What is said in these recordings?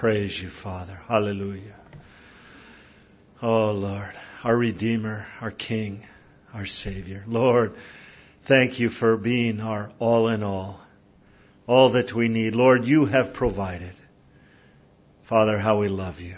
praise you, Father. Hallelujah. Oh, Lord, our Redeemer, our King, our Savior. Lord, thank you for being our all in all that we need. Lord, you have provided. Father, how we love you.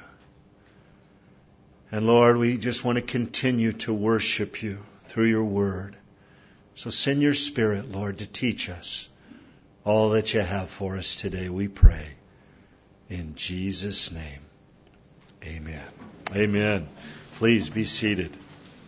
And Lord, we just want to continue to worship you through your word. So send your Spirit, Lord, to teach us all that you have for us today, we pray. In Jesus' name, amen. Amen. Please be seated.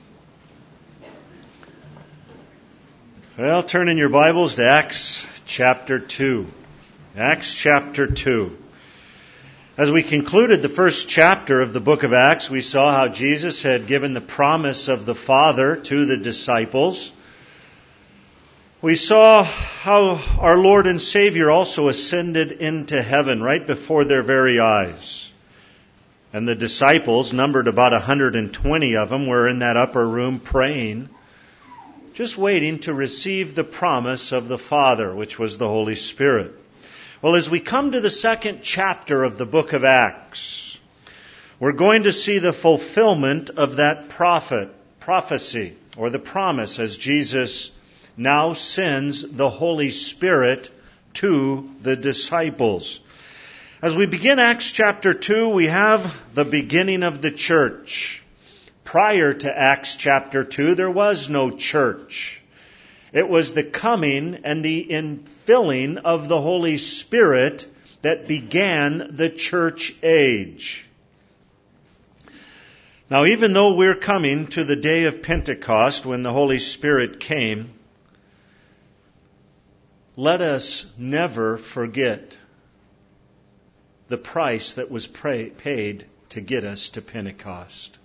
Well, turn in your Bibles to Acts chapter 2. Acts chapter 2. As we concluded the first chapter of the book of Acts, we saw how Jesus had given the promise of the Father to the disciples. We saw how our Lord and Savior also ascended into heaven right before their very eyes. And the disciples, numbered about 120 of them, were in that upper room praying, just waiting to receive the promise of the Father, which was the Holy Spirit. Well, as we come to the second chapter of the book of Acts, we're going to see the fulfillment of that prophecy, or the promise, as Jesus now sends the Holy Spirit to the disciples. As we begin Acts chapter 2, we have the beginning of the church. Prior to Acts chapter 2, there was no church. It was the coming and the infilling of the Holy Spirit that began the church age. Now, even though we're coming to the day of Pentecost when the Holy Spirit came, let us never forget the price that was paid to get us to Pentecost.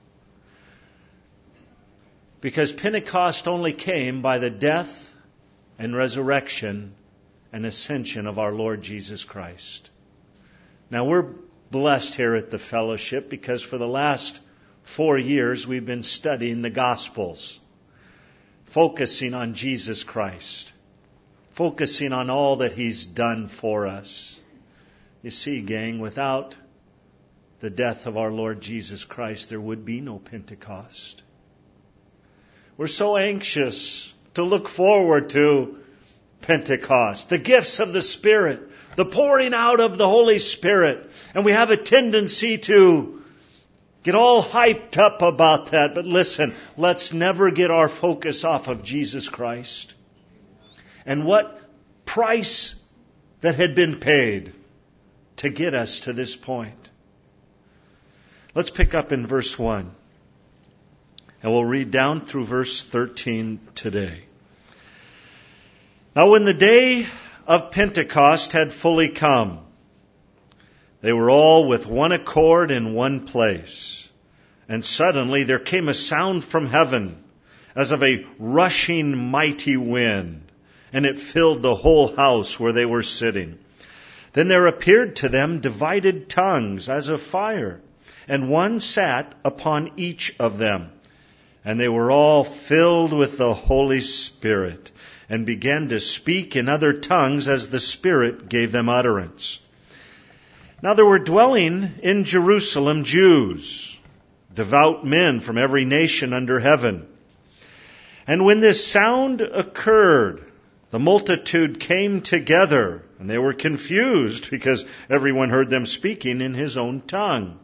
Because Pentecost only came by the death and resurrection and ascension of our Lord Jesus Christ. Now, we're blessed here at the fellowship because for the last 4 years we've been studying the Gospels, focusing on Jesus Christ, focusing on all that He's done for us. You see, gang, without the death of our Lord Jesus Christ, there would be no Pentecost. We're so anxious to look forward to Pentecost, the gifts of the Spirit, the pouring out of the Holy Spirit. And we have a tendency to get all hyped up about that. But listen, let's never get our focus off of Jesus Christ and what price that had been paid to get us to this point. Let's pick up in verse 1. And we'll read down through verse 13 today. Now when the day of Pentecost had fully come, they were all with one accord in one place. And suddenly there came a sound from heaven as of a rushing mighty wind, and it filled the whole house where they were sitting. Then there appeared to them divided tongues as of fire, and one sat upon each of them. And they were all filled with the Holy Spirit, and began to speak in other tongues as the Spirit gave them utterance. Now there were dwelling in Jerusalem Jews, devout men from every nation under heaven. And when this sound occurred, the multitude came together, and they were confused because everyone heard them speaking in his own tongue.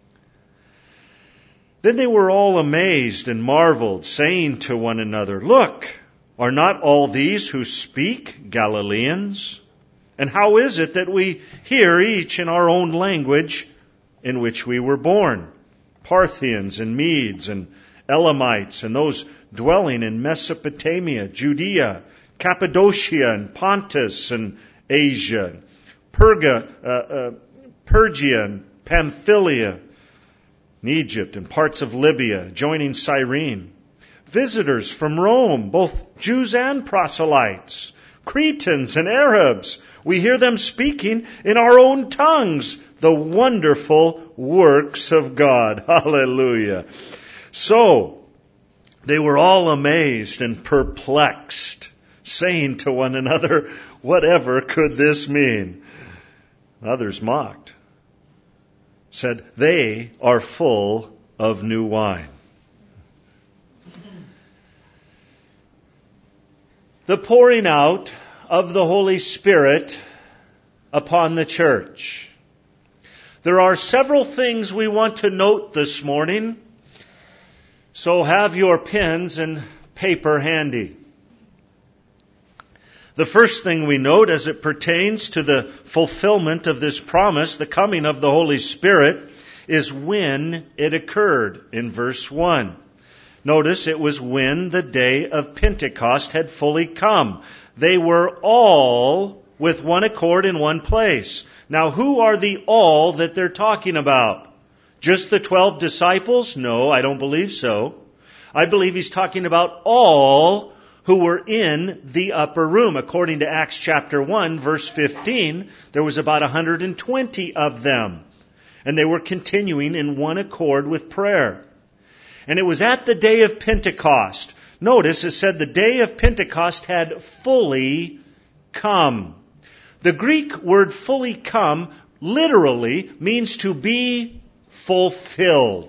Then they were all amazed and marveled, saying to one another, "Look, are not all these who speak Galileans? And how is it that we hear each in our own language in which we were born? Parthians and Medes and Elamites and those dwelling in Mesopotamia, Judea, Cappadocia and Pontus and Asia, Pergia and Pamphylia, in Egypt and parts of Libya, joining Cyrene. Visitors from Rome, both Jews and proselytes, Cretans and Arabs. We hear them speaking in our own tongues the wonderful works of God." Hallelujah. So, they were all amazed and perplexed, saying to one another, "Whatever could this mean?" Others mocked. said, "They are full of new wine." The pouring out of the Holy Spirit upon the church. There are several things we want to note this morning, so have your pens and paper handy. The first thing we note as it pertains to the fulfillment of this promise, the coming of the Holy Spirit, is when it occurred in verse 1. Notice it was when the day of Pentecost had fully come. They were all with one accord in one place. Now, who are the all that they're talking about? Just the 12 disciples? No, I don't believe so. I believe he's talking about all who were in the upper room. According to Acts chapter 1, verse 15, there was about 120 of them. And they were continuing in one accord with prayer. And it was at the day of Pentecost. Notice it said the day of Pentecost had fully come. The Greek word fully come literally means to be fulfilled.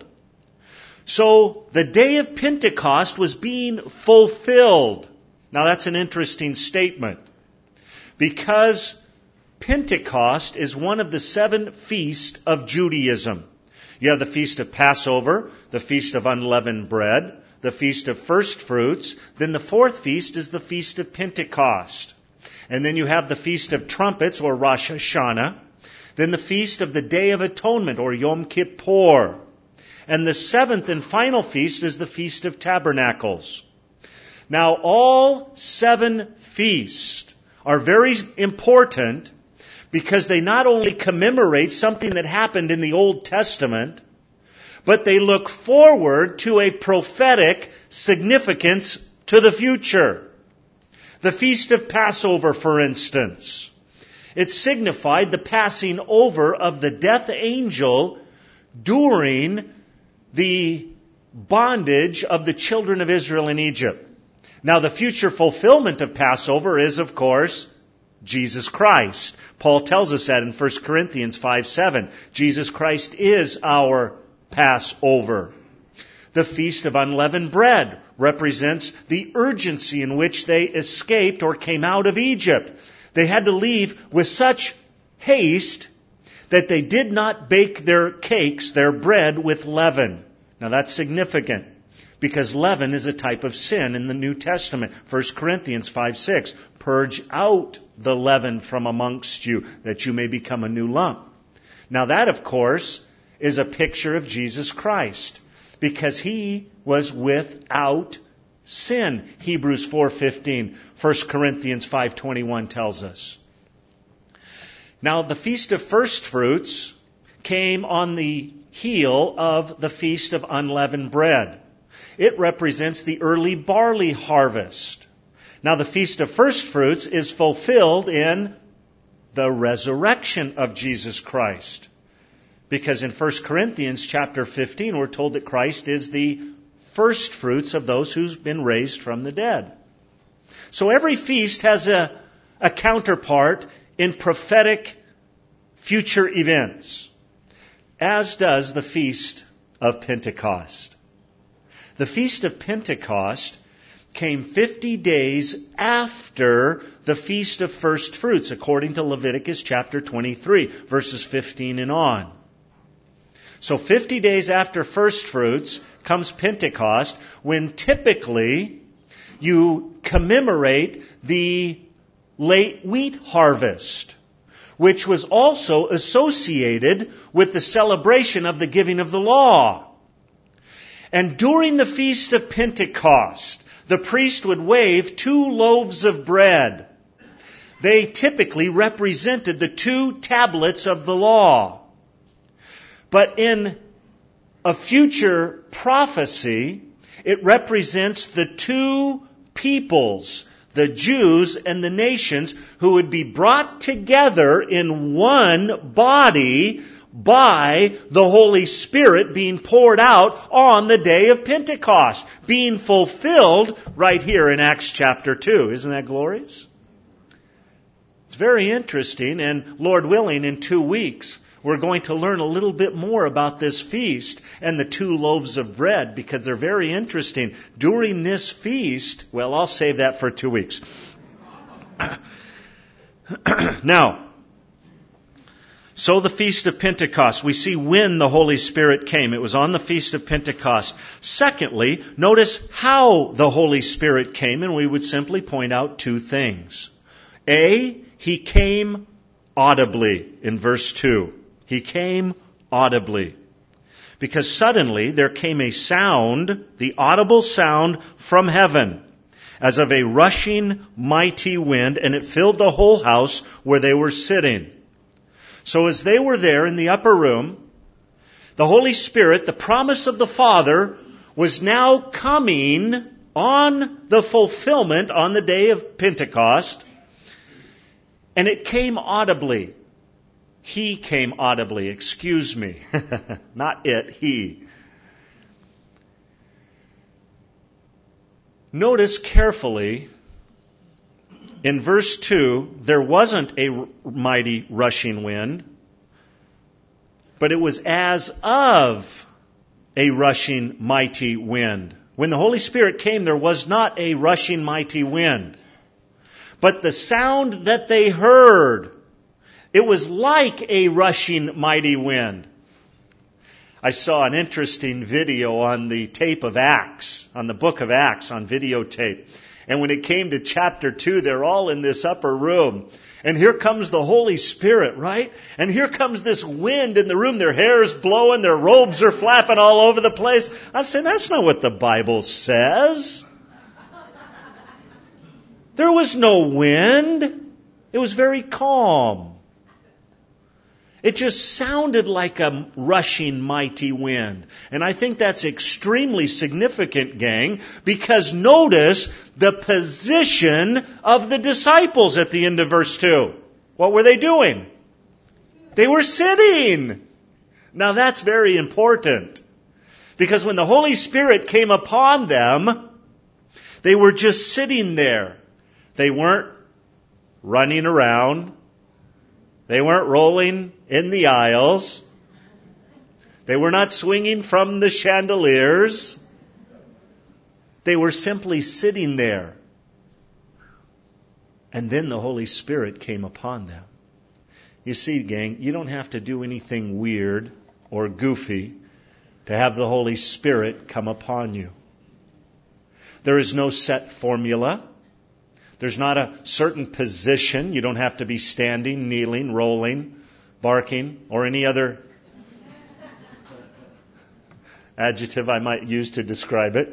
So the day of Pentecost was being fulfilled. Now that's an interesting statement, because Pentecost is one of the 7 feasts of Judaism. You have the Feast of Passover, the Feast of Unleavened Bread, the Feast of First Fruits. Then the 4th feast is the Feast of Pentecost. And then you have the Feast of Trumpets, or Rosh Hashanah. Then the Feast of the Day of Atonement, or Yom Kippur. And the 7th and final feast is the Feast of Tabernacles. Now, all 7 feasts are very important because they not only commemorate something that happened in the Old Testament, but they look forward to a prophetic significance to the future. The Feast of Passover, for instance, it signified the passing over of the death angel during the bondage of the children of Israel in Egypt. Now, the future fulfillment of Passover is, of course, Jesus Christ. Paul tells us that in 1 Corinthians 5:7. Jesus Christ is our Passover. The Feast of Unleavened Bread represents the urgency in which they escaped or came out of Egypt. They had to leave with such haste that they did not bake their cakes, their bread, with leaven. Now that's significant, because leaven is a type of sin in the New Testament. 1 Corinthians 5:6, purge out the leaven from amongst you, that you may become a new lump. Now that, of course, is a picture of Jesus Christ, because He was without sin. Hebrews 4:15, 1 Corinthians 5:21 tells us. Now the Feast of First Fruits came on the heel of the Feast of Unleavened Bread. It represents the early barley harvest. Now the Feast of First Fruits is fulfilled in the resurrection of Jesus Christ. Because in 1 Corinthians chapter 15, we're told that Christ is the first fruits of those who've been raised from the dead. So every feast has a counterpart in prophetic future events, as does the Feast of Pentecost. The Feast of Pentecost came 50 days after the Feast of First Fruits, according to Leviticus chapter 23, verses 15 and on. So 50 days after First Fruits comes Pentecost, when typically you commemorate the late wheat harvest, which was also associated with the celebration of the giving of the law. And during the Feast of Pentecost, the priest would wave 2 loaves of bread. They typically represented the 2 tablets of the law. But in a future prophecy, it represents the 2 peoples, the Jews and the nations, who would be brought together in one body by the Holy Spirit being poured out on the day of Pentecost, being fulfilled right here in Acts chapter 2. Isn't that glorious? It's very interesting, and Lord willing, in 2 weeks, we're going to learn a little bit more about this feast and the 2 loaves of bread, because they're very interesting. During this feast, well, I'll save that for 2 weeks. Now, so the Feast of Pentecost, we see when the Holy Spirit came. It was on the Feast of Pentecost. Secondly, notice how the Holy Spirit came, and we would simply point out 2 things. A, He came audibly in verse 2. He came audibly. Because suddenly there came a sound, the audible sound from heaven, as of a rushing mighty wind, and it filled the whole house where they were sitting. So as they were there in the upper room, the Holy Spirit, the promise of the Father, was now coming on the fulfillment on the day of Pentecost, and it came audibly. He came audibly, excuse me. Not it, He. Notice carefully, in verse 2, there wasn't a mighty rushing wind, but it was as of a rushing mighty wind. When the Holy Spirit came, there was not a rushing mighty wind. But the sound that they heard, it was like a rushing mighty wind. I saw an interesting video on the tape of Acts, on the book of Acts, on videotape. And when it came to chapter 2, they're all in this upper room. And here comes the Holy Spirit, right? And here comes this wind in the room. Their hair's blowing, their robes are flapping all over the place. I'm saying, that's not what the Bible says. There was no wind. It was very calm. It just sounded like a rushing mighty wind. And I think that's extremely significant, gang, because notice the position of the disciples at the end of verse 2. What were they doing? They were sitting. Now that's very important, because when the Holy Spirit came upon them, they were just sitting there. They weren't running around. They weren't rolling in the aisles. They were not swinging from the chandeliers. They were simply sitting there. And then the Holy Spirit came upon them. You see, gang, you don't have to do anything weird or goofy to have the Holy Spirit come upon you. There is no set formula. There's not a certain position. You don't have to be standing, kneeling, rolling, barking, or any other adjective I might use to describe it.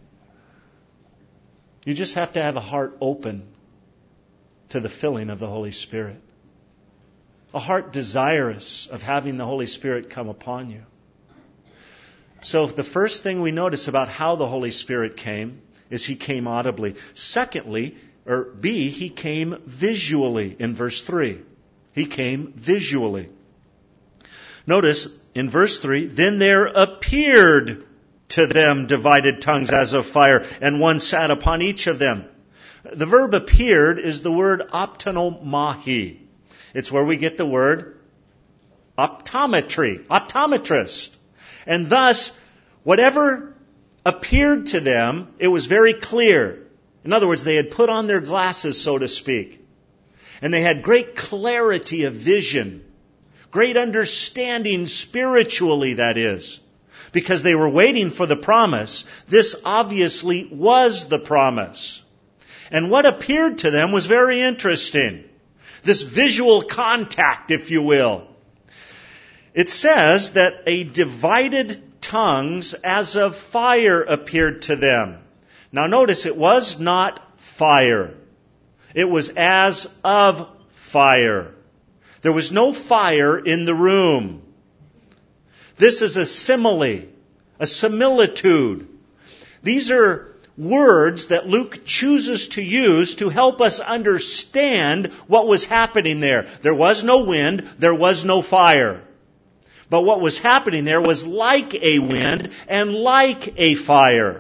You just have to have a heart open to the filling of the Holy Spirit. A heart desirous of having the Holy Spirit come upon you. So the first thing we notice about how the Holy Spirit came is He came audibly. Secondly, or B, He came visually in verse 3. He came visually. Notice in verse 3, then there appeared to them divided tongues as of fire, and one sat upon each of them. The verb appeared is the word optonomahi. It's where we get the word optometry, optometrist. And thus, whatever appeared to them, it was very clear. In other words, they had put on their glasses, so to speak. And they had great clarity of vision. Great understanding spiritually, that is. Because they were waiting for the promise. This obviously was the promise. And what appeared to them was very interesting. This visual contact, if you will. It says that a divided tongues as of fire appeared to them. Now notice, it was not fire. It was as of fire. There was no fire in the room. This is a simile, a similitude. These are words that Luke chooses to use to help us understand what was happening there. There was no wind, there was no fire. But what was happening there was like a wind and like a fire.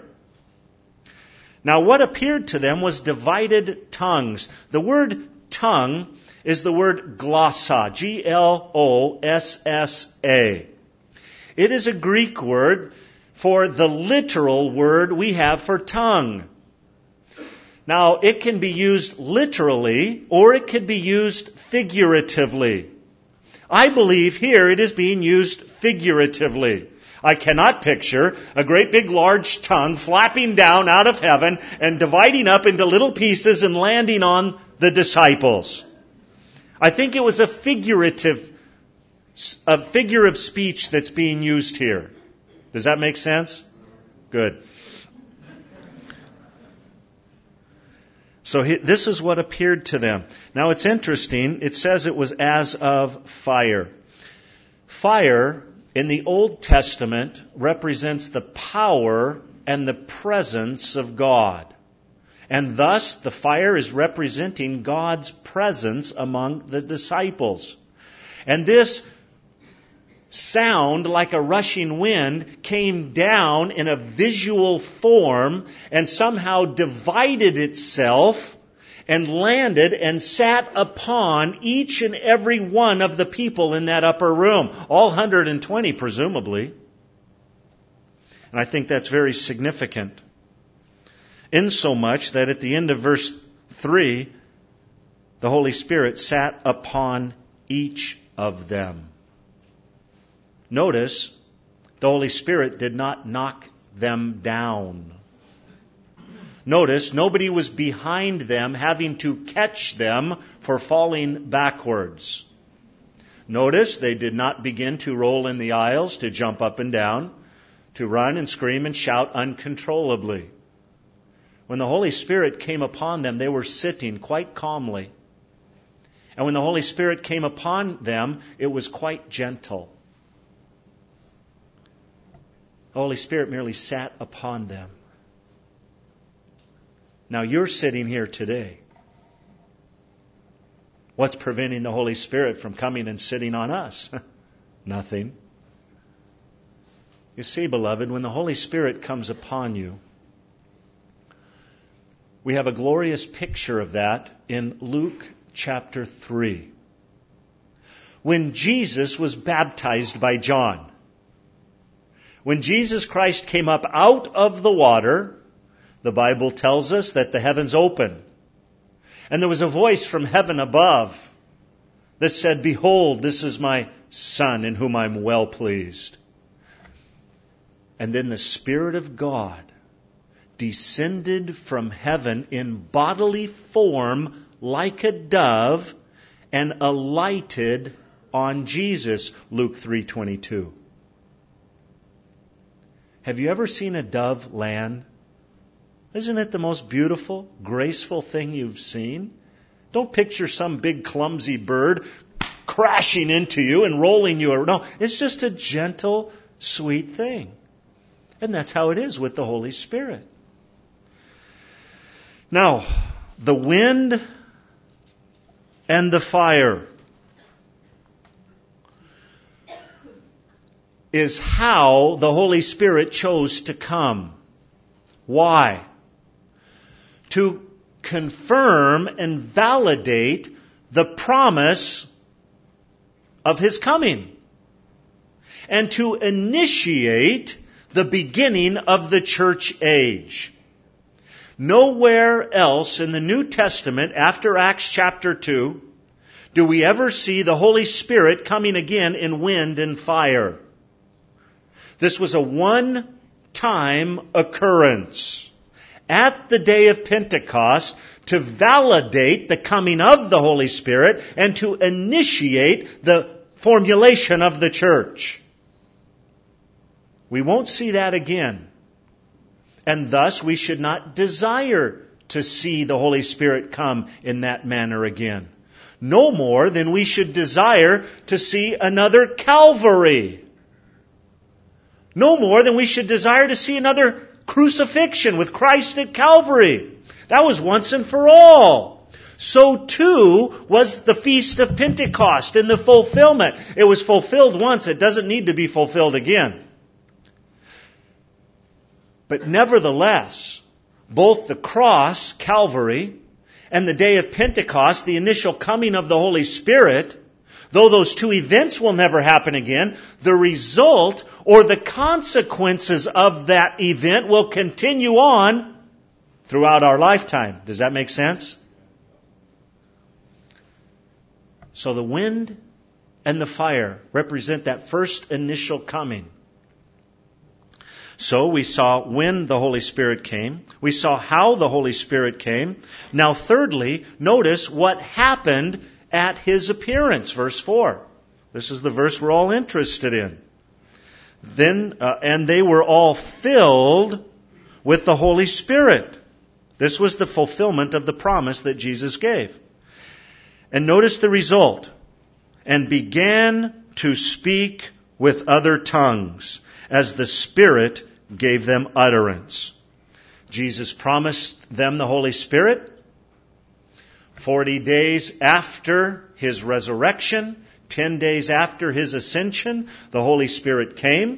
Now, what appeared to them was divided tongues. The word tongue is the word glossa, Glossa. It is a Greek word for the literal word we have for tongue. Now, it can be used literally, or it can be used figuratively. I believe here it is being used figuratively. I cannot picture a great big large tongue flapping down out of heaven and dividing up into little pieces and landing on the disciples. I think it was a figure of speech that's being used here. Does that make sense? Good. So this is what appeared to them. Now it's interesting. It says it was as of fire. Fire in the Old Testament represents the power and the presence of God. And thus the fire is representing God's presence among the disciples. And this sound, like a rushing wind, came down in a visual form and somehow divided itself and landed and sat upon each and every one of the people in that upper room. All 120, presumably. And I think that's very significant. Insomuch that at the end of verse 3, the Holy Spirit sat upon each of them. Notice, the Holy Spirit did not knock them down. Notice, nobody was behind them having to catch them for falling backwards. Notice, they did not begin to roll in the aisles, to jump up and down, to run and scream and shout uncontrollably. When the Holy Spirit came upon them, they were sitting quite calmly. And when the Holy Spirit came upon them, it was quite gentle. The Holy Spirit merely sat upon them. Now you're sitting here today. What's preventing the Holy Spirit from coming and sitting on us? Nothing. You see, beloved, when the Holy Spirit comes upon you, we have a glorious picture of that in Luke chapter 3. When Jesus was baptized by John. When Jesus Christ came up out of the water, the Bible tells us that the heavens opened. And there was a voice from heaven above that said, "Behold, this is my Son in whom I'm well pleased." And then the Spirit of God descended from heaven in bodily form like a dove and alighted on Jesus. Luke 3:22. Have you ever seen a dove land? Isn't it the most beautiful, graceful thing you've seen? Don't picture some big clumsy bird crashing into you and rolling you around. No, it's just a gentle, sweet thing. And that's how it is with the Holy Spirit. Now, the wind and the fire is how the Holy Spirit chose to come. Why? To confirm and validate the promise of His coming. And to initiate the beginning of the church age. Nowhere else in the New Testament, after Acts chapter 2, do we ever see the Holy Spirit coming again in wind and fire. This was a one-time occurrence at the day of Pentecost to validate the coming of the Holy Spirit and to initiate the formulation of the church. We won't see that again. And thus we should not desire to see the Holy Spirit come in that manner again. No more than we should desire to see another Calvary. No more than we should desire to see another crucifixion with Christ at Calvary. That was once and for all. So too was the Feast of Pentecost in the fulfillment. It was fulfilled once. It doesn't need to be fulfilled again. But nevertheless, both the cross, Calvary, and the day of Pentecost, the initial coming of the Holy Spirit, though those two events will never happen again, the result or the consequences of that event will continue on throughout our lifetime. Does that make sense? So the wind and the fire represent that first initial coming. So we saw when the Holy Spirit came. We saw how the Holy Spirit came. Now thirdly, notice what happened at His appearance. Verse 4. This is the verse we're all interested in. And they were all filled with the Holy Spirit. This was the fulfillment of the promise that Jesus gave. And notice the result. And began to speak with other tongues, as the Spirit gave them utterance. Jesus promised them the Holy Spirit 40 days after His resurrection, 10 days after His ascension. The Holy Spirit came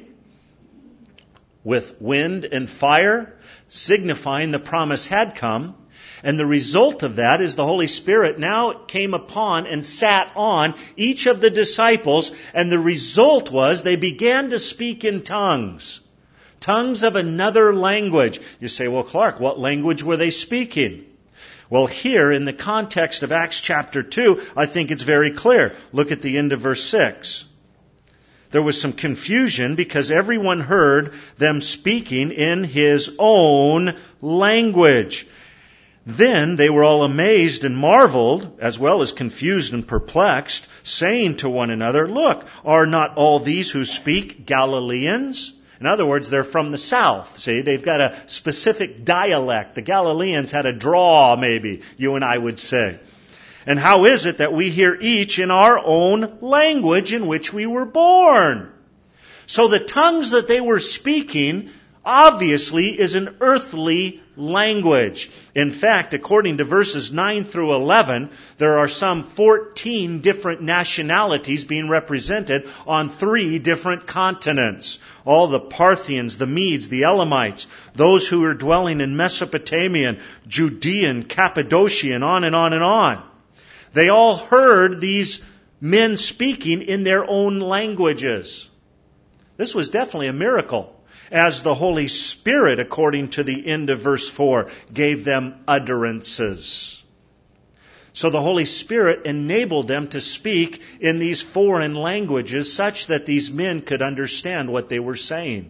with wind and fire, signifying the promise had come. And the result of that is the Holy Spirit now came upon and sat on each of the disciples. And the result was they began to speak in tongues. Tongues of another language. You say, well, Clark, what language were they speaking? Well, here in the context of Acts chapter 2, I think it's very clear. Look at the end of verse 6. There was some confusion because everyone heard them speaking in his own language. Then they were all amazed and marveled, as well as confused and perplexed, saying to one another, look, are not all these who speak Galileans? In other words, they're from the south. See, they've got a specific dialect. The Galileans had a draw, maybe, you and I would say. And how is it that we hear each in our own language in which we were born? So the tongues that they were speaking obviously is an earthly language. In fact, according to verses 9 through 11, there are some 14 different nationalities being represented on 3 different continents. All the Parthians, the Medes, the Elamites, those who are dwelling in Mesopotamian, Judean, Cappadocian, on and on and on. They all heard these men speaking in their own languages. This was definitely a miracle, as the Holy Spirit, according to the end of verse 4, gave them utterances. So the Holy Spirit enabled them to speak in these foreign languages such that these men could understand what they were saying.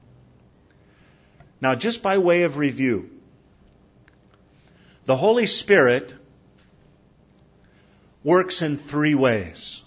Now, just by way of review, the Holy Spirit works in 3 ways.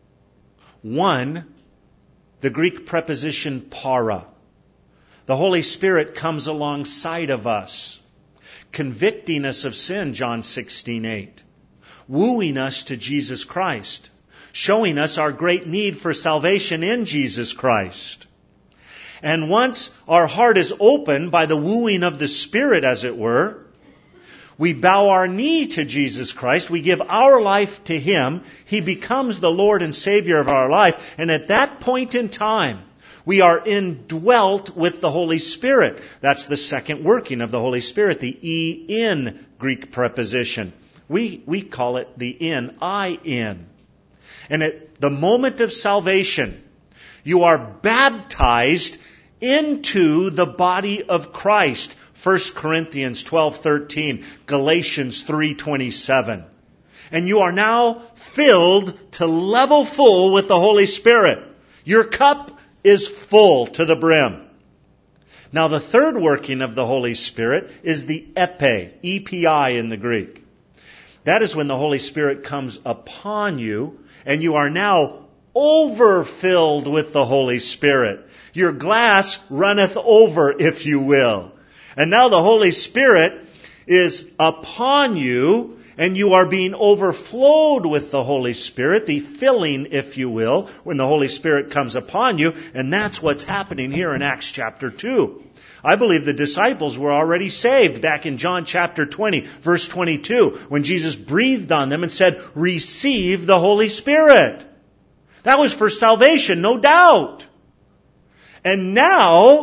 1, the Greek preposition para. The Holy Spirit comes alongside of us, convicting us of sin, John 16:8, wooing us to Jesus Christ, showing us our great need for salvation in Jesus Christ. And once our heart is opened by the wooing of the Spirit, as it were, we bow our knee to Jesus Christ. We give our life to Him. He becomes the Lord and Savior of our life. And at that point in time, we are indwelt with the Holy Spirit. That's the second working of the Holy Spirit, the E-in Greek preposition. We call it the N-I-N. And at the moment of salvation, you are baptized into the body of Christ. 1 Corinthians 12:13, Galatians 3:27. And you are now filled to level full with the Holy Spirit. Your cup is full to the brim. Now the third working of the Holy Spirit is the epi, E-P-I in the Greek. That is when the Holy Spirit comes upon you and you are now overfilled with the Holy Spirit. Your glass runneth over, if you will. And now the Holy Spirit is upon you, and you are being overflowed with the Holy Spirit, the filling, if you will, when the Holy Spirit comes upon you. And that's what's happening here in Acts chapter 2. I believe the disciples were already saved back in John chapter 20, verse 22, when Jesus breathed on them and said, receive the Holy Spirit. That was for salvation, no doubt. And now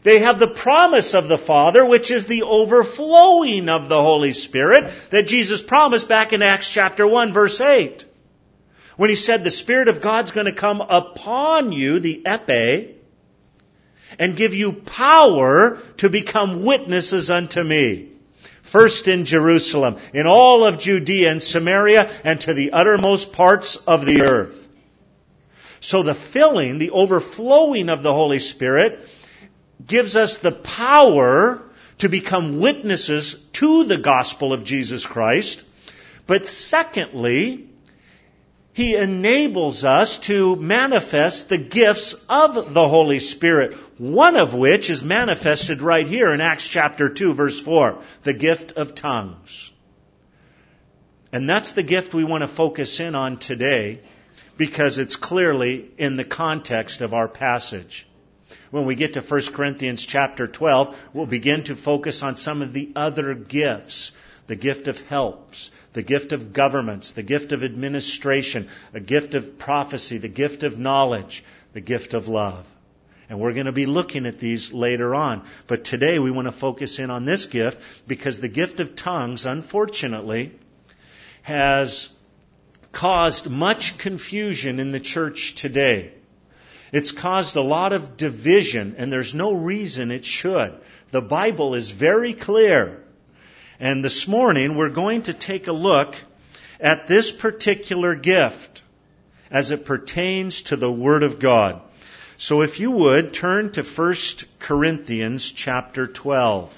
They have the promise of the Father, which is the overflowing of the Holy Spirit that Jesus promised back in Acts chapter 1, verse 8. When He said the Spirit of God's going to come upon you, the epi, and give you power to become witnesses unto Me. First in Jerusalem, in all of Judea and Samaria, and to the uttermost parts of the earth. So the filling, the overflowing of the Holy Spirit gives us the power to become witnesses to the gospel of Jesus Christ. But secondly, He enables us to manifest the gifts of the Holy Spirit, one of which is manifested right here in Acts chapter 2, verse 4, the gift of tongues. And that's the gift we want to focus in on today, because it's clearly in the context of our passage. When we get to 1 Corinthians chapter 12, we'll begin to focus on some of the other gifts. The gift of helps, the gift of governments, the gift of administration, a gift of prophecy, the gift of knowledge, the gift of love. And we're going to be looking at these later on. But today we want to focus in on this gift because the gift of tongues, unfortunately, has caused much confusion in the church today. It's caused a lot of division, and there's no reason it should. The Bible is very clear. And this morning we're going to take a look at this particular gift as it pertains to the Word of God. So if you would, turn to 1 Corinthians chapter 12.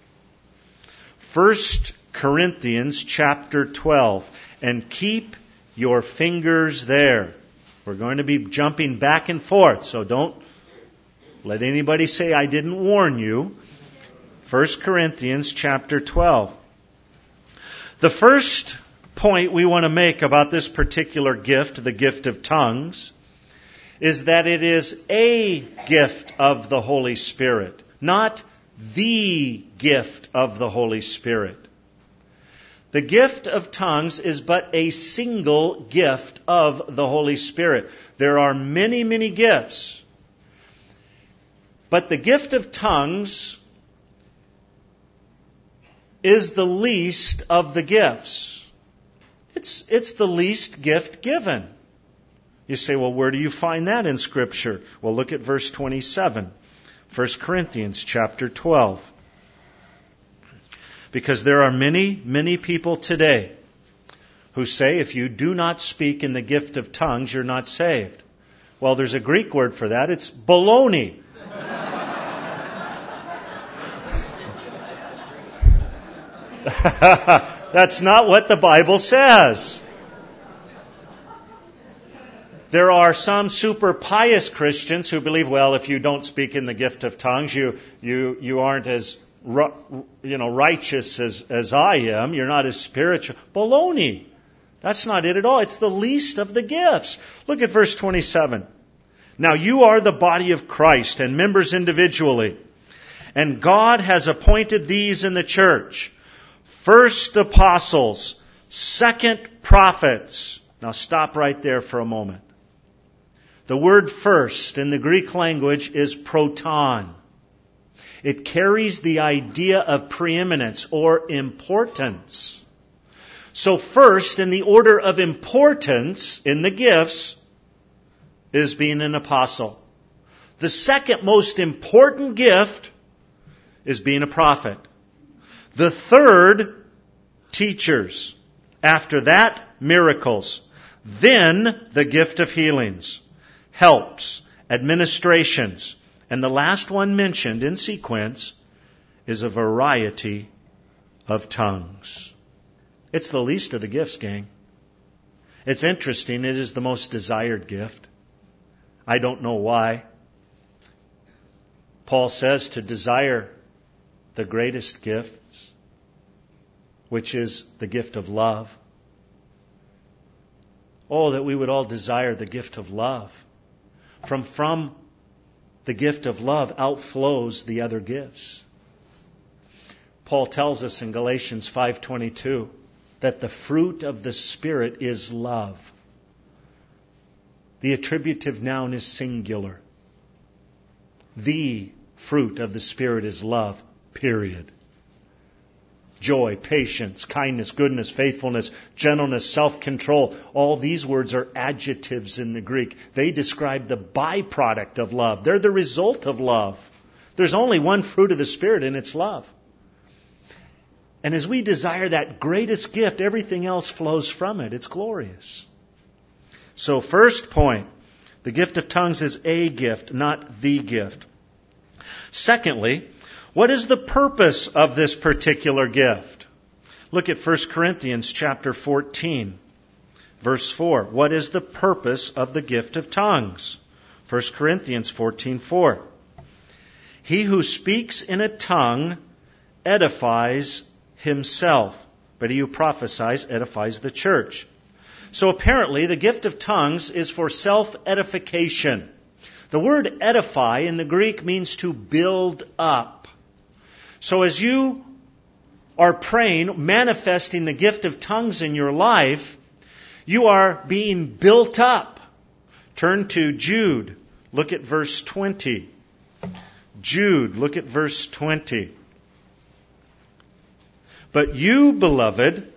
1 Corinthians chapter 12. And keep your fingers there. We're going to be jumping back and forth, so don't let anybody say I didn't warn you. 1 Corinthians chapter 12. The first point we want to make about this particular gift, the gift of tongues, is that it is a gift of the Holy Spirit, not the gift of the Holy Spirit. The gift of tongues is but a single gift of the Holy Spirit. There are many, many gifts. But the gift of tongues is the least of the gifts. It's the least gift given. You say, well, where do you find that in Scripture? Well, look at verse 27. 1 Corinthians chapter 12. Because there are many, many people today who say if you do not speak in the gift of tongues, you're not saved. Well, there's a Greek word for that. It's baloney. That's not what the Bible says. There are some super pious Christians who believe, well, if you don't speak in the gift of tongues, you aren't as righteous as I am. You're not as spiritual. Baloney. That's not it at all. It's the least of the gifts. Look at verse 27. Now you are the body of Christ and members individually. And God has appointed these in the church. First apostles, second prophets. Now stop right there for a moment. The word first in the Greek language is proton. It carries the idea of preeminence or importance. So first, in the order of importance in the gifts, is being an apostle. The second most important gift is being a prophet. The third, teachers. After that, miracles. Then, the gift of healings, helps, administrations. And the last one mentioned in sequence is a variety of tongues. It's the least of the gifts, gang. It's interesting. It is the most desired gift. I don't know why. Paul says to desire the greatest gifts, which is the gift of love. Oh, that we would all desire the gift of love. From the gift of love outflows the other gifts. Paul tells us in Galatians 5:22 that the fruit of the Spirit is love. The attributive noun is singular. The fruit of the Spirit is love, period. Joy, patience, kindness, goodness, faithfulness, gentleness, self-control. All these words are adjectives in the Greek. They describe the byproduct of love. They're the result of love. There's only one fruit of the Spirit, and it's love. And as we desire that greatest gift, everything else flows from it. It's glorious. So first point, the gift of tongues is a gift, not the gift. Secondly, what is the purpose of this particular gift? Look at 1 Corinthians chapter 14, verse 4. What is the purpose of the gift of tongues? 1 Corinthians 14:4. He who speaks in a tongue edifies himself, but he who prophesies edifies the church. So apparently the gift of tongues is for self-edification. The word edify in the Greek means to build up. So as you are praying, manifesting the gift of tongues in your life, you are being built up. Turn to Jude. Look at verse 20. Jude, look at verse 20. But you, beloved,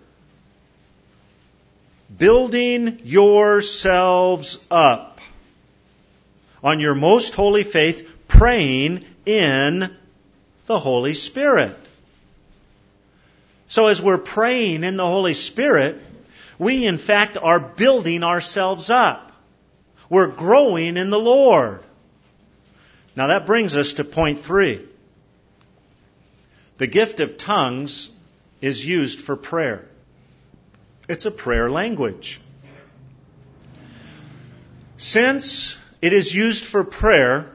building yourselves up on your most holy faith, praying in the Holy Spirit. So as we're praying in the Holy Spirit, we in fact are building ourselves up. We're growing in the Lord. Now that brings us to point 3. The gift of tongues is used for prayer. It's a prayer language. Since it is used for prayer,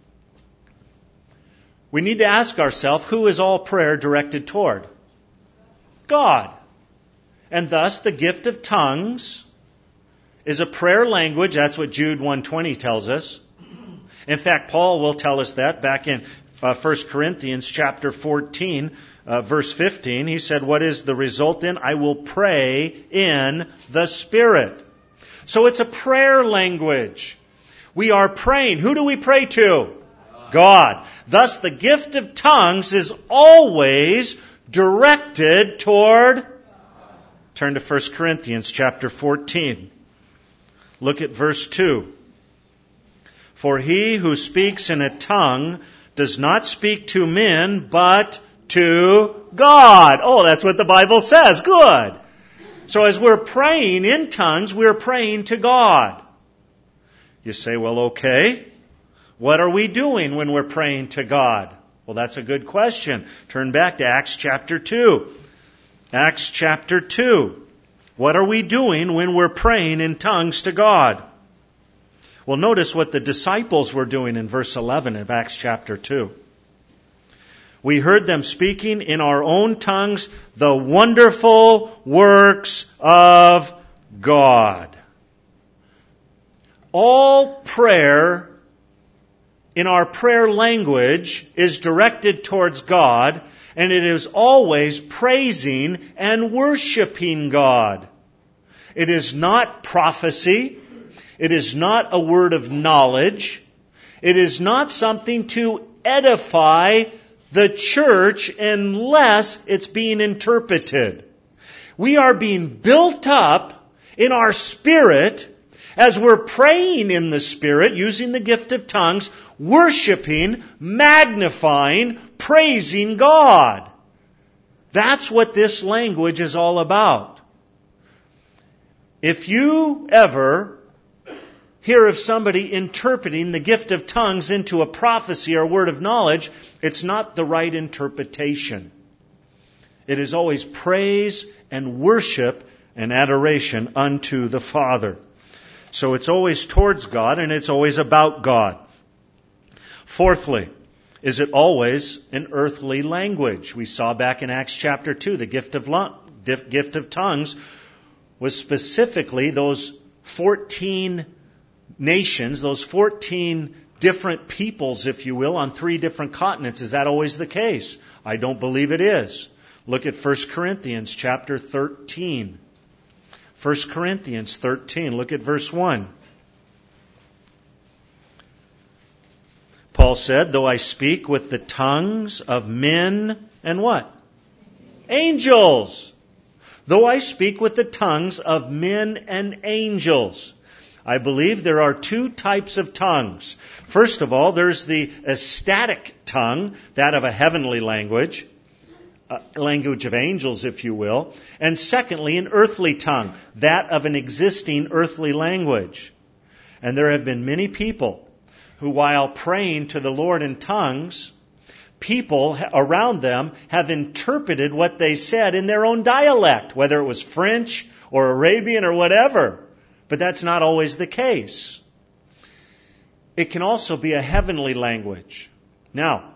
we need to ask ourselves, who is all prayer directed toward? God. And thus, the gift of tongues is a prayer language. That's what Jude 1:20 tells us. In fact, Paul will tell us that back in 1 Corinthians chapter 14, verse 15. He said, what is the result then? I will pray in the Spirit. So it's a prayer language. We are praying. Who do we pray to? God. Thus, the gift of tongues is always directed toward... Turn to 1 Corinthians chapter 14. Look at verse 2. For he who speaks in a tongue does not speak to men, but to God. Oh, that's what the Bible says. Good. So as we're praying in tongues, we're praying to God. You say, well, okay. What are we doing when we're praying to God? Well, that's a good question. Turn back to Acts chapter 2. Acts chapter 2. What are we doing when we're praying in tongues to God? Well, notice what the disciples were doing in verse 11 of Acts chapter 2. We heard them speaking in our own tongues the wonderful works of God. All prayer in our prayer language is directed towards God, and it is always praising and worshiping God. It is not prophecy. It is not a word of knowledge. It is not something to edify the church unless it's being interpreted. We are being built up in our spirit as we're praying in the Spirit, using the gift of tongues, worshiping, magnifying, praising God. That's what this language is all about. If you ever hear of somebody interpreting the gift of tongues into a prophecy or word of knowledge, it's not the right interpretation. It is always praise and worship and adoration unto the Father. So it's always towards God and it's always about God. Fourthly, is it always an earthly language? We saw back in Acts chapter 2, the gift of tongues was specifically those 14 nations, those 14 different peoples, if you will, on 3 different continents. Is that always the case? I don't believe it is. Look at 1 Corinthians chapter 13. 1 Corinthians 13, look at verse 1. Paul said, though I speak with the tongues of men and what? Angels. Though I speak with the tongues of men and angels. I believe there are two types of tongues. First of all, there's the ecstatic tongue, that of a heavenly language, language of angels, if you will. And secondly, an earthly tongue, that of an existing earthly language. And there have been many people who, while praying to the Lord in tongues, people around them have interpreted what they said in their own dialect, whether it was French or Arabian or whatever. But that's not always the case. It can also be a heavenly language. Now,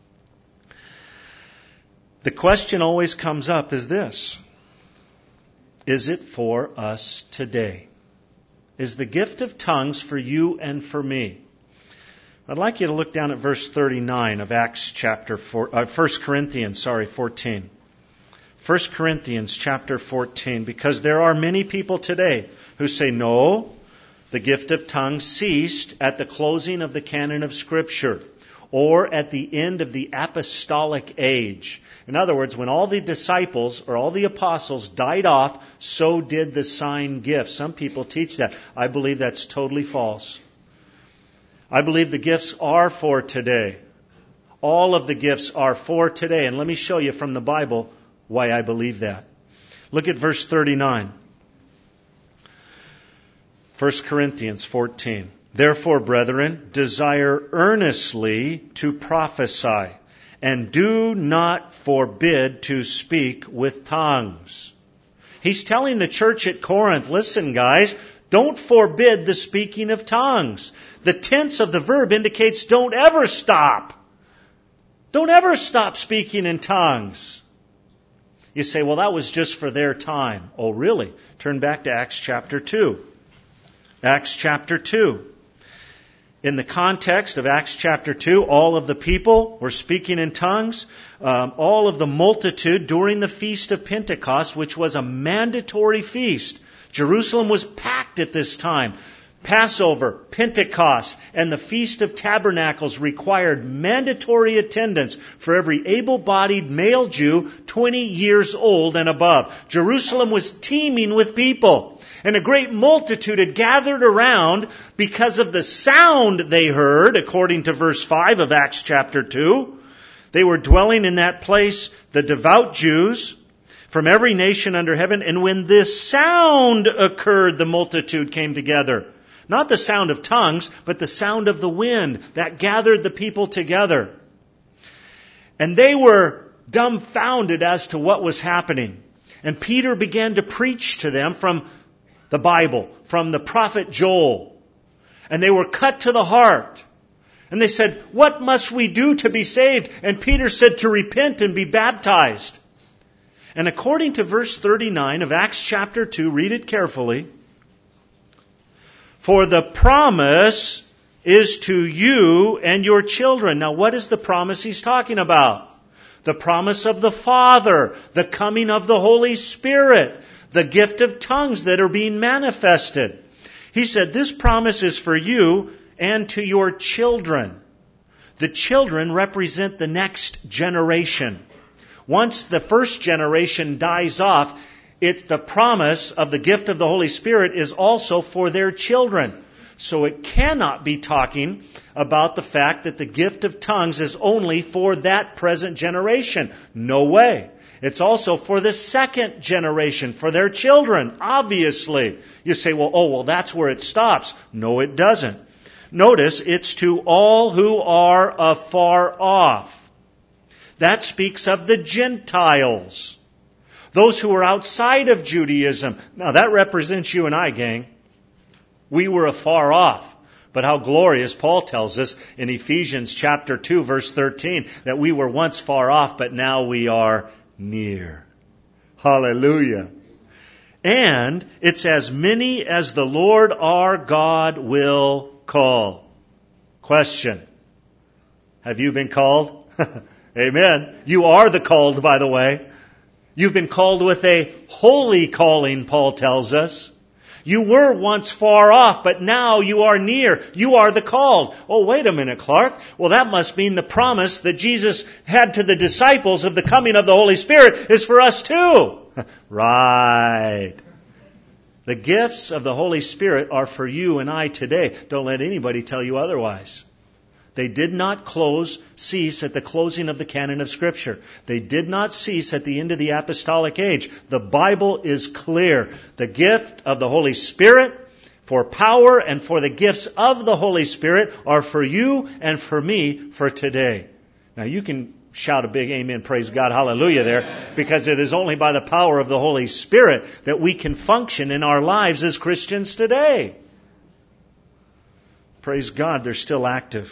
the question always comes up is this: is it for us today? Is the gift of tongues for you and for me? I'd like you to look down at verse 39 of Acts chapter 1 Corinthians 14. 1 Corinthians chapter 14, because there are many people today who say, no, the gift of tongues ceased at the closing of the canon of Scripture or at the end of the apostolic age. In other words, when all the disciples or all the apostles died off, so did the sign gifts. Some people teach that. I believe that's totally false. I believe the gifts are for today. All of the gifts are for today. And let me show you from the Bible why I believe that. Look at verse 39. 1 Corinthians 14. Therefore, brethren, desire earnestly to prophesy, and do not forbid to speak with tongues. He's telling the church at Corinth, listen guys, don't forbid the speaking of tongues. The tense of the verb indicates don't ever stop. Don't ever stop speaking in tongues. You say, well, that was just for their time. Oh, really? Turn back to Acts chapter 2. Acts chapter 2. In the context of Acts chapter 2, all of the people were speaking in tongues. All of the multitude during the Feast of Pentecost, which was a mandatory feast. Jerusalem was packed at this time. Passover, Pentecost, and the Feast of Tabernacles required mandatory attendance for every able-bodied male Jew 20 years old and above. Jerusalem was teeming with people. And a great multitude had gathered around because of the sound they heard, according to verse 5 of Acts chapter 2. They were dwelling in that place, the devout Jews, from every nation under heaven. And when this sound occurred, the multitude came together. Not the sound of tongues, but the sound of the wind that gathered the people together. And they were dumbfounded as to what was happening. And Peter began to preach to them from the Bible, from the prophet Joel. And they were cut to the heart. And they said, what must we do to be saved? And Peter said to repent and be baptized. And according to verse 39 of Acts chapter 2, read it carefully. For the promise is to you and your children. Now what is the promise he's talking about? The promise of the Father, the coming of the Holy Spirit, the gift of tongues that are being manifested. He said, this promise is for you and to your children. The children represent the next generation. Once the first generation dies off, the promise of the gift of the Holy Spirit is also for their children. So it cannot be talking about the fact that the gift of tongues is only for that present generation. No way. It's also for the second generation, for their children, obviously. You say, well, that's where it stops. No, it doesn't. Notice, it's to all who are afar off. That speaks of the Gentiles. Those who are outside of Judaism. Now, that represents you and I, gang. We were afar off. But how glorious, Paul tells us in Ephesians chapter 2, verse 13, that we were once far off, but now we are near. Hallelujah. And it's as many as the Lord our God will call. Question. Have you been called? Amen. You are the called, by the way. You've been called with a holy calling, Paul tells us. You were once far off, but now you are near. You are the called. Oh, wait a minute, Clark. Well, that must mean the promise that Jesus had to the disciples of the coming of the Holy Spirit is for us too. Right. The gifts of the Holy Spirit are for you and I today. Don't let anybody tell you otherwise. They did not cease at the closing of the canon of Scripture. They did not cease at the end of the apostolic age. The Bible is clear. The gift of the Holy Spirit for power and for the gifts of the Holy Spirit are for you and for me for today. Now you can shout a big amen, praise God, hallelujah there, because it is only by the power of the Holy Spirit that we can function in our lives as Christians today. Praise God, they're still active.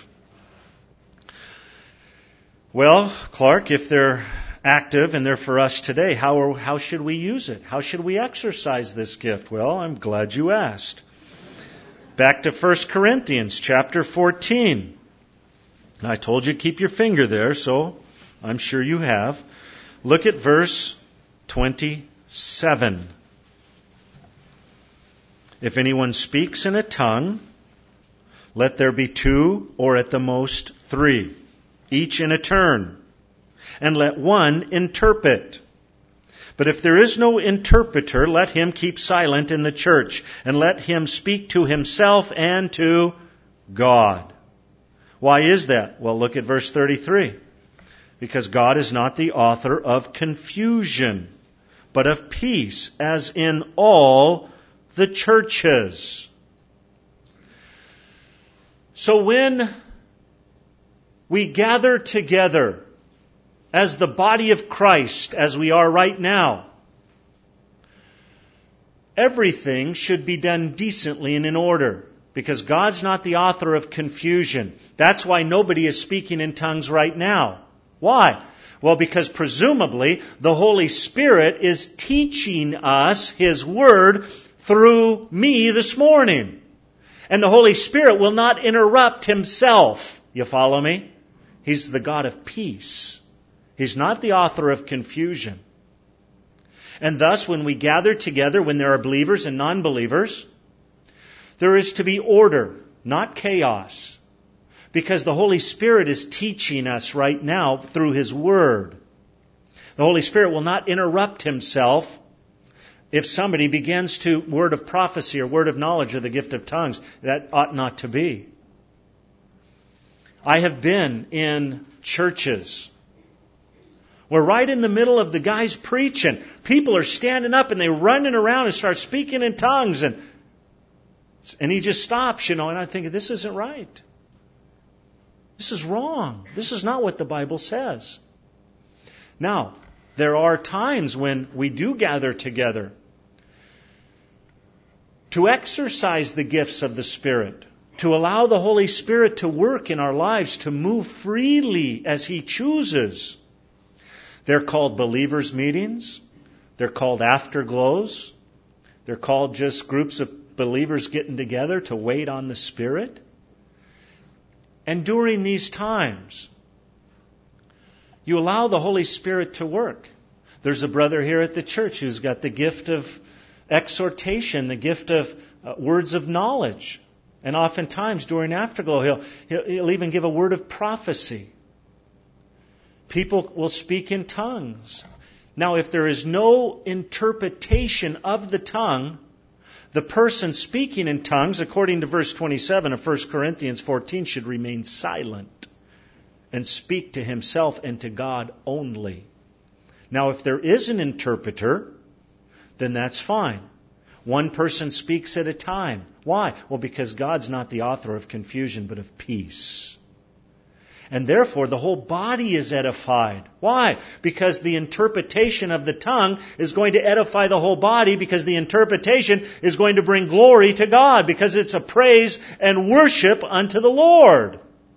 Well, Clark, if they're active and they're for us today, how should we use it? How should we exercise this gift? Well, I'm glad you asked. Back to 1 Corinthians chapter 14. I told you to keep your finger there, so I'm sure you have. Look at verse 27. If anyone speaks in a tongue, let there be 2 or at the most 3. Each in a turn, and let one interpret. But if there is no interpreter, let him keep silent in the church, and let him speak to himself and to God. Why is that? Well, look at verse 33. Because God is not the author of confusion, but of peace, as in all the churches. So when we gather together as the body of Christ, as we are right now, everything should be done decently and in order, because God's not the author of confusion. That's why nobody is speaking in tongues right now. Why? Well, because presumably the Holy Spirit is teaching us His Word through me this morning. And the Holy Spirit will not interrupt Himself. You follow me? He's the God of peace. He's not the author of confusion. And thus, when we gather together, when there are believers and non-believers, there is to be order, not chaos. Because the Holy Spirit is teaching us right now through His Word. The Holy Spirit will not interrupt Himself if somebody begins to word of prophecy or word of knowledge or the gift of tongues. That ought not to be. I have been in churches where right in the middle of the guy's preaching, people are standing up and they're running around and start speaking in tongues. And he just stops, and I'm thinking, this isn't right. This is wrong. This is not what the Bible says. Now, there are times when we do gather together to exercise the gifts of the Spirit, to allow the Holy Spirit to work in our lives, to move freely as He chooses. They're called believers' meetings. They're called afterglows. They're called just groups of believers getting together to wait on the Spirit. And during these times, you allow the Holy Spirit to work. There's a brother here at the church who's got the gift of exhortation, the gift of words of knowledge. And oftentimes during Afterglow, he'll even give a word of prophecy. People will speak in tongues. Now, if there is no interpretation of the tongue, the person speaking in tongues, according to verse 27 of 1 Corinthians 14, should remain silent and speak to himself and to God only. Now, if there is an interpreter, then that's fine. One person speaks at a time. Why? Well, because God's not the author of confusion, but of peace. And therefore, the whole body is edified. Why? Because the interpretation of the tongue is going to edify the whole body, because the interpretation is going to bring glory to God, because it's a praise and worship unto the Lord.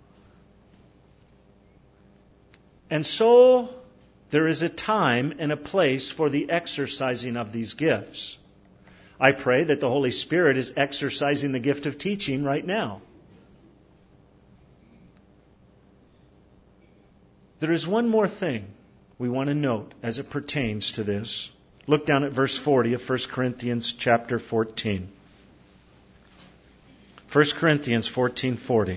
And so, there is a time and a place for the exercising of these gifts. I pray that the Holy Spirit is exercising the gift of teaching right now. There is one more thing we want to note as it pertains to this. Look down at verse 40 of 1 Corinthians chapter 14. 1 Corinthians 14:40.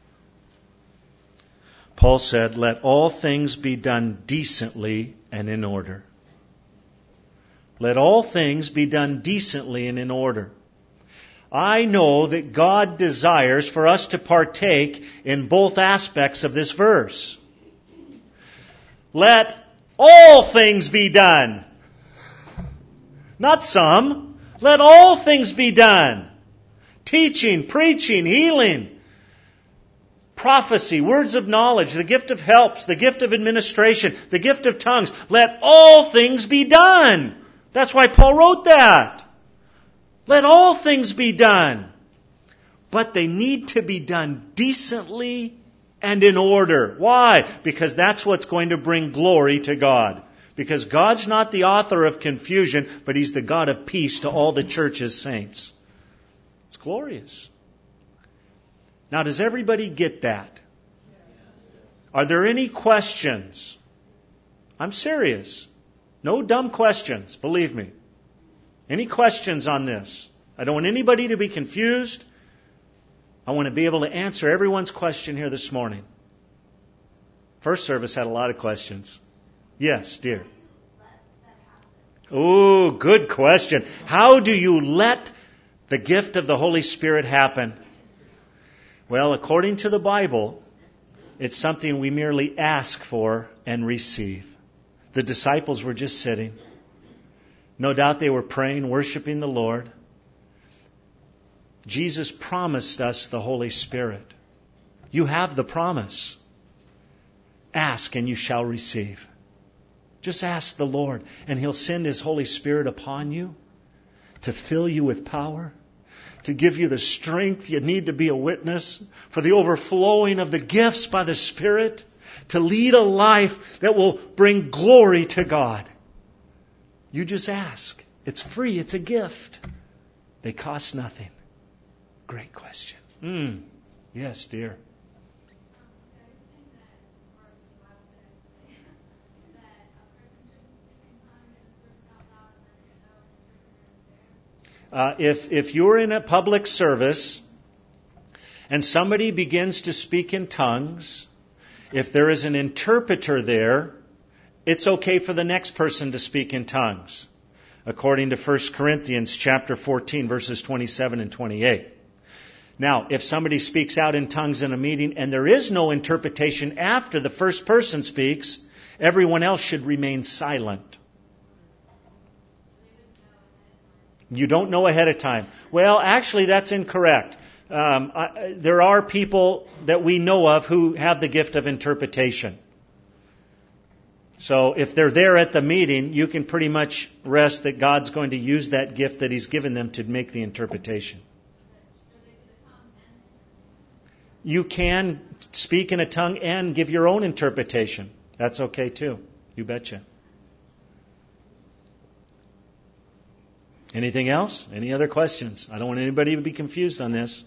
Paul said, "Let all things be done decently and in order." Let all things be done decently and in order. I know that God desires for us to partake in both aspects of this verse. Let all things be done. Not some. Let all things be done. Teaching, preaching, healing, prophecy, words of knowledge, the gift of helps, the gift of administration, the gift of tongues. Let all things be done. That's why Paul wrote that. Let all things be done. But they need to be done decently and in order. Why? Because that's what's going to bring glory to God. Because God's not the author of confusion, but He's the God of peace to all the church's saints. It's glorious. Now, does everybody get that? Are there any questions? I'm serious. No dumb questions, believe me. Any questions on this? I don't want anybody to be confused. I want to be able to answer everyone's question here this morning. First service had a lot of questions. Yes, dear. Oh, good question. How do you let the gift of the Holy Spirit happen? Well, according to the Bible, it's something we merely ask for and receive. The disciples were just sitting. No doubt they were praying, worshiping the Lord. Jesus promised us the Holy Spirit. You have the promise. Ask and you shall receive. Just ask the Lord and He'll send His Holy Spirit upon you to fill you with power, to give you the strength you need to be a witness, for the overflowing of the gifts by the Spirit, to lead a life that will bring glory to God. You just ask. It's free. It's a gift. They cost nothing. Great question. Yes, dear. If you're in a public service and somebody begins to speak in tongues, if there is an interpreter there, it's okay for the next person to speak in tongues, according to 1 Corinthians chapter 14, verses 27 and 28. Now, if somebody speaks out in tongues in a meeting and there is no interpretation after the first person speaks, everyone else should remain silent. You don't know ahead of time. Well, actually, that's incorrect. There are people that we know of who have the gift of interpretation. So if they're there at the meeting, you can pretty much rest that God's going to use that gift that He's given them to make the interpretation. You can speak in a tongue and give your own interpretation. That's okay too. You betcha. Anything else? Any other questions? I don't want anybody to be confused on this.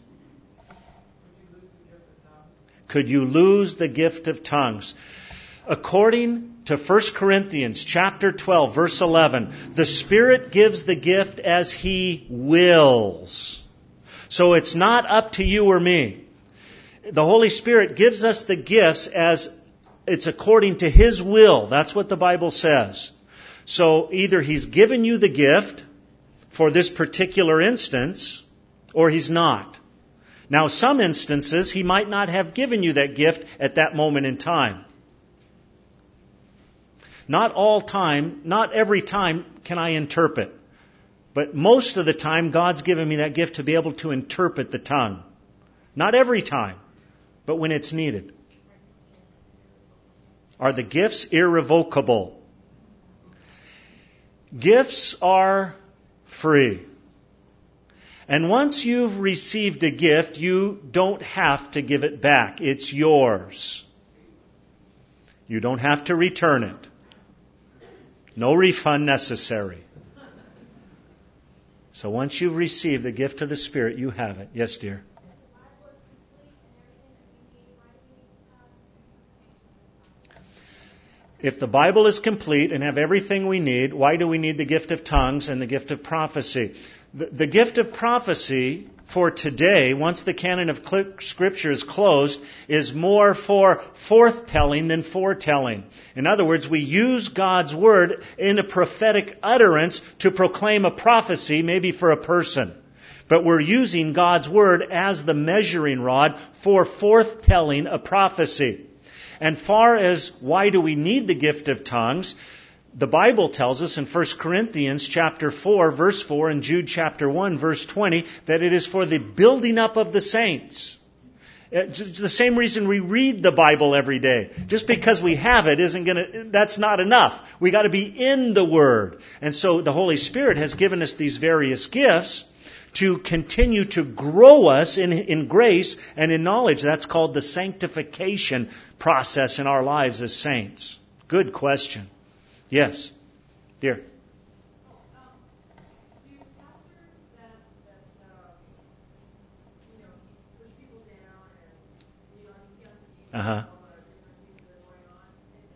Could you lose the gift of tongues? According to 1 Corinthians chapter 12, verse 11, the Spirit gives the gift as He wills. So it's not up to you or me. The Holy Spirit gives us the gifts as it's according to His will. That's what the Bible says. So either He's given you the gift for this particular instance, or He's not. Now, some instances, He might not have given you that gift at that moment in time. Not every time can I interpret. But most of the time, God's given me that gift to be able to interpret the tongue. Not every time, but when it's needed. Are the gifts irrevocable? Gifts are free. And once you've received a gift, you don't have to give it back. It's yours. You don't have to return it. No refund necessary. So once you've received the gift of the Spirit, you have it. Yes, dear. If the Bible is complete and have everything we need, why do we need the gift of tongues and the gift of prophecy? The gift of prophecy for today, once the canon of Scripture is closed, is more for forthtelling than foretelling. In other words, we use God's Word in a prophetic utterance to proclaim a prophecy, maybe for a person. But we're using God's Word as the measuring rod for forthtelling a prophecy. And far as why do we need the gift of tongues, the Bible tells us in 1 Corinthians chapter 4, verse 4, and Jude chapter 1, verse 20, that it is for the building up of the saints. It's the same reason we read the Bible every day. Just because we have it that's not enough. We got to be in the Word. And so the Holy Spirit has given us these various gifts to continue to grow us in grace and in knowledge. That's called the sanctification process in our lives as saints. Good question. Yes, dear. Do pastors that push people down and you see on TV all the different things that are going on?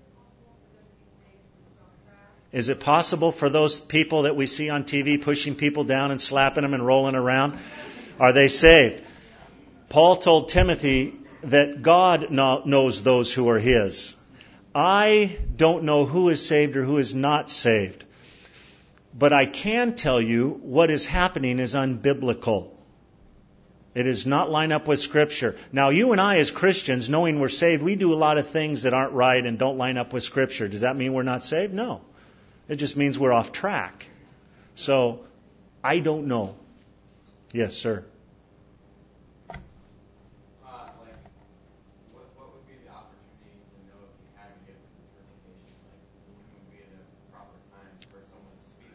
Is it possible for them to be saved from strong track? Is it possible for those people that we see on TV pushing people down and slapping them and rolling around? Are they saved? Paul told Timothy that God knows those who are His. I don't know who is saved or who is not saved. But I can tell you what is happening is unbiblical. It does not line up with Scripture. Now, you and I as Christians, knowing we're saved, we do a lot of things that aren't right and don't line up with Scripture. Does that mean we're not saved? No. It just means we're off track. So, I don't know. Yes, sir. What would be the opportunity to know if you have a gift of interpretation? Like, when would be the proper time for someone to speak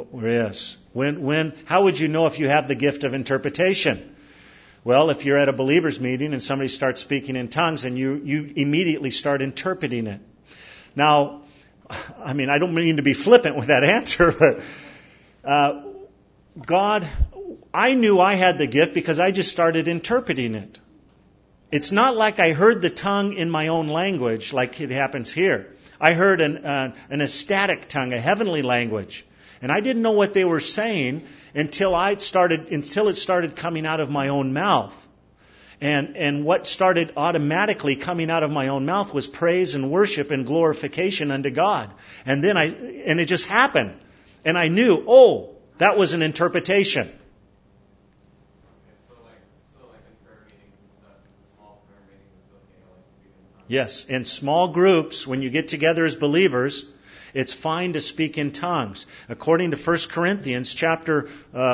in Yes. How would you know if you have the gift of interpretation? Well, if you're at a believers meeting and somebody starts speaking in tongues and you immediately start interpreting it. Now, I mean, I don't mean to be flippant with that answer, but God, I knew I had the gift because I just started interpreting it. It's not like I heard the tongue in my own language like it happens here. I heard an ecstatic tongue, a heavenly language. And I didn't know what they were saying until it started coming out of my own mouth. And what started automatically coming out of my own mouth was praise and worship and glorification unto God. And then it just happened. And I knew, that was an interpretation. Okay, so like in prayer meetings and stuff, small prayer meetings, it's okay to speak in tongues. Yes, in small groups, when you get together as believers, it's fine to speak in tongues. According to 1 Corinthians chapter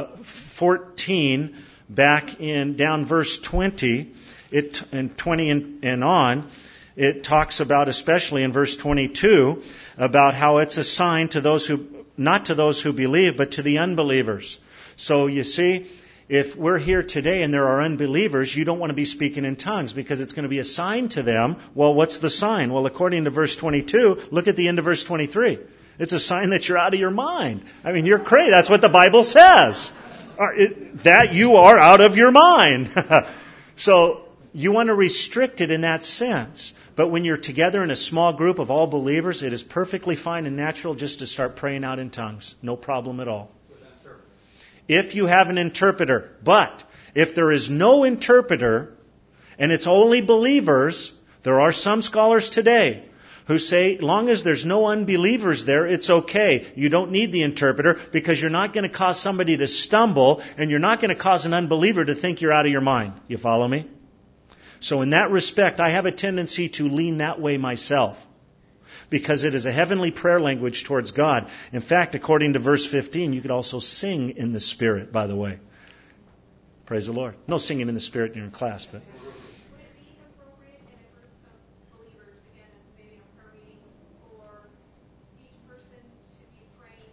14, back down verse 20, and 20 and on, it talks about, especially in verse 22, about how it's a sign to those who, not to those who believe, but to the unbelievers. So you see, if we're here today and there are unbelievers, you don't want to be speaking in tongues because it's going to be a sign to them. Well, what's the sign? Well, according to verse 22, look at the end of verse 23. It's a sign that you're out of your mind. I mean, you're crazy. That's what the Bible says. That you are out of your mind. So you want to restrict it in that sense. But when you're together in a small group of all believers, it is perfectly fine and natural just to start praying out in tongues. No problem at all. If you have an interpreter. But if there is no interpreter and it's only believers, there are some scholars today who say, as long as there's no unbelievers there, it's okay. You don't need the interpreter because you're not going to cause somebody to stumble and you're not going to cause an unbeliever to think you're out of your mind. You follow me? So in that respect, I have a tendency to lean that way myself because it is a heavenly prayer language towards God. In fact, according to verse 15, you could also sing in the Spirit, by the way. Praise the Lord. No singing in the Spirit in your class, but... Would it be appropriate in a group of believers, again, maybe in a prayer meeting, for each person to be praying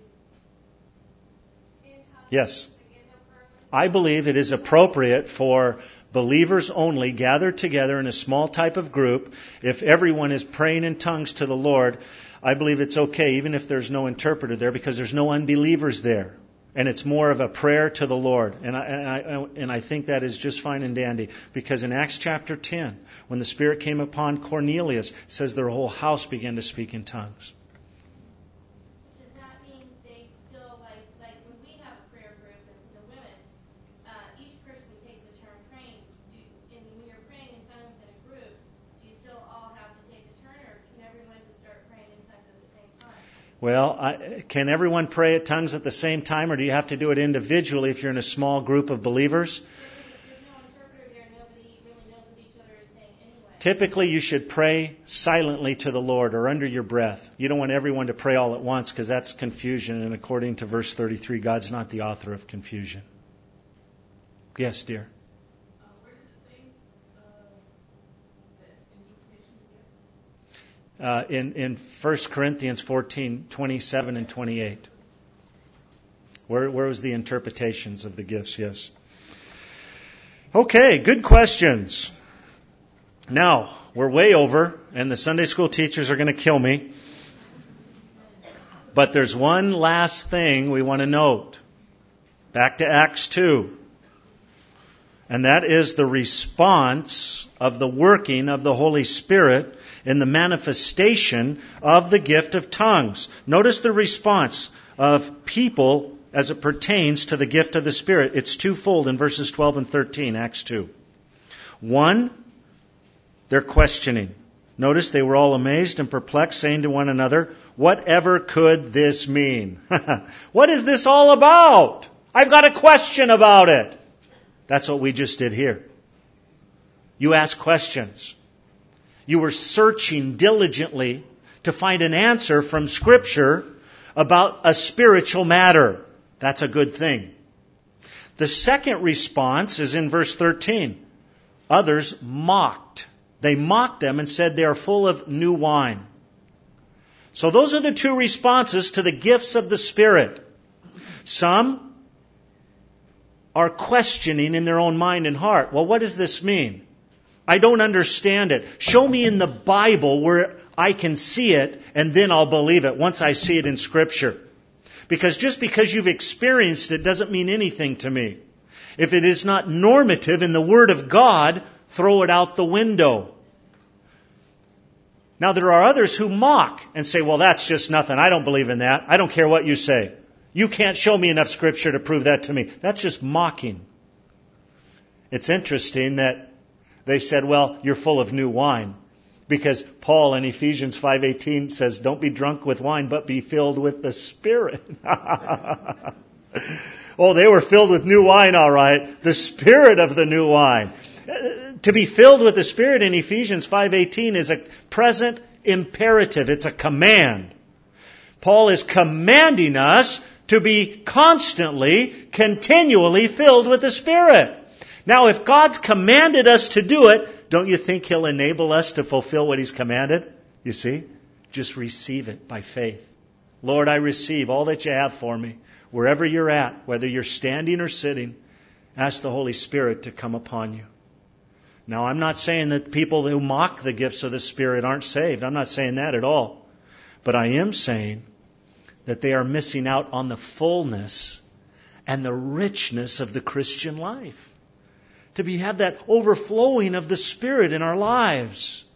in tongues? Yes. Again, their prayer language? I believe it is appropriate for believers only gathered together in a small type of group. If everyone is praying in tongues to the Lord, I believe it's okay, even if there's no interpreter there, because there's no unbelievers there. And it's more of a prayer to the Lord. And I think that is just fine and dandy. Because in Acts chapter 10, when the Spirit came upon Cornelius, it says their whole house began to speak in tongues. Does that mean they still, like when we have prayer groups and the women, each person's Well, can everyone pray at tongues at the same time, or do you have to do it individually if you're in a small group of believers? There's no interpreter there. Nobody really knows what each other is saying anyway. Typically, you should pray silently to the Lord or under your breath. You don't want everyone to pray all at once because that's confusion. And according to verse 33, God's not the author of confusion. Yes, dear. Where does it say that in each In 1 Corinthians 14, 27 and 28. Where was the interpretations of the gifts? Yes. Okay, good questions. Now, we're way over, and the Sunday school teachers are going to kill me. But there's one last thing we want to note. Back to Acts 2. And that is the response of the working of the Holy Spirit in the manifestation of the gift of tongues. Notice the response of people as it pertains to the gift of the Spirit. It's twofold in verses 12 and 13, Acts 2. One, they're questioning. Notice they were all amazed and perplexed, saying to one another, "Whatever could this mean?" What is this all about? I've got a question about it. That's what we just did here. You ask questions. You were searching diligently to find an answer from Scripture about a spiritual matter. That's a good thing. The second response is in verse 13. Others mocked. They mocked them and said they are full of new wine. So those are the two responses to the gifts of the Spirit. Some are questioning in their own mind and heart. Well, what does this mean? I don't understand it. Show me in the Bible where I can see it, and then I'll believe it once I see it in Scripture. Because just because you've experienced it doesn't mean anything to me. If it is not normative in the Word of God, throw it out the window. Now there are others who mock and say, well, that's just nothing. I don't believe in that. I don't care what you say. You can't show me enough Scripture to prove that to me. That's just mocking. It's interesting that they said, well, you're full of new wine. Because Paul in Ephesians 5:18 says, don't be drunk with wine, but be filled with the Spirit. Oh, they were filled with new wine, all right. The Spirit of the new wine. To be filled with the Spirit in Ephesians 5:18 is a present imperative. It's a command. Paul is commanding us to be constantly, continually filled with the Spirit. Now, if God's commanded us to do it, don't you think He'll enable us to fulfill what He's commanded? You see? Just receive it by faith. Lord, I receive all that you have for me. Wherever you're at, whether you're standing or sitting, ask the Holy Spirit to come upon you. Now, I'm not saying that people who mock the gifts of the Spirit aren't saved. I'm not saying that at all. But I am saying that they are missing out on the fullness and the richness of the Christian life. To have that overflowing of the Spirit in our lives.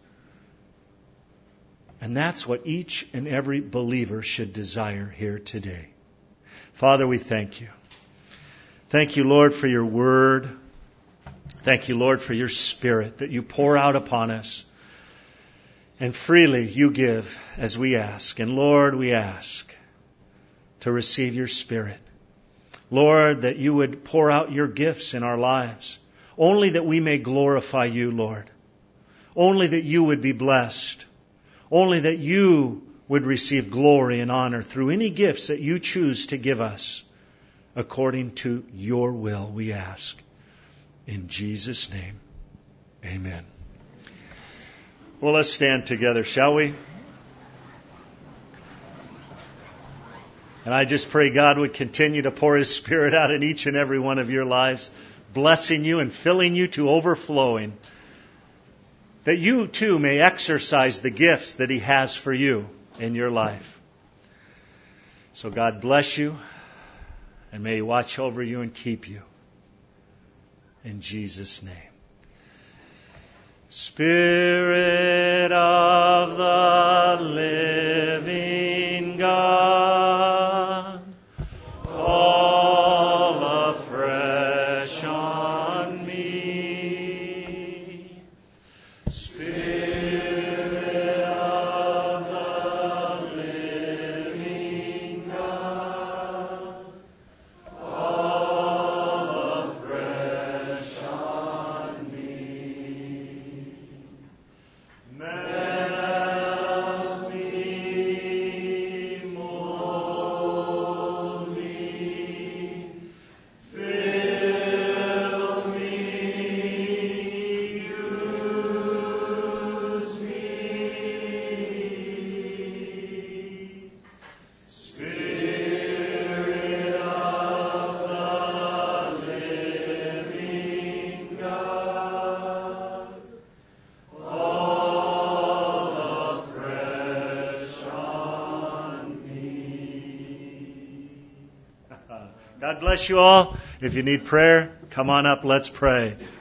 And that's what each and every believer should desire here today. Father, we thank you. Thank you, Lord, for your word. Thank you, Lord, for your Spirit that you pour out upon us. And freely you give as we ask. And Lord, we ask to receive your Spirit. Lord, that you would pour out your gifts in our lives. Only that we may glorify you, Lord. Only that you would be blessed. Only that you would receive glory and honor through any gifts that you choose to give us. According to your will, we ask. In Jesus' name, amen. Well, let's stand together, shall we? And I just pray God would continue to pour His Spirit out in each and every one of your lives, blessing you and filling you to overflowing, that you too may exercise the gifts that He has for you in your life. So God bless you, and may He watch over you and keep you. In Jesus' name. Spirit of the living God, fall afresh on me. Spirit of the living God bless you all. If you need prayer, come on up. Let's pray.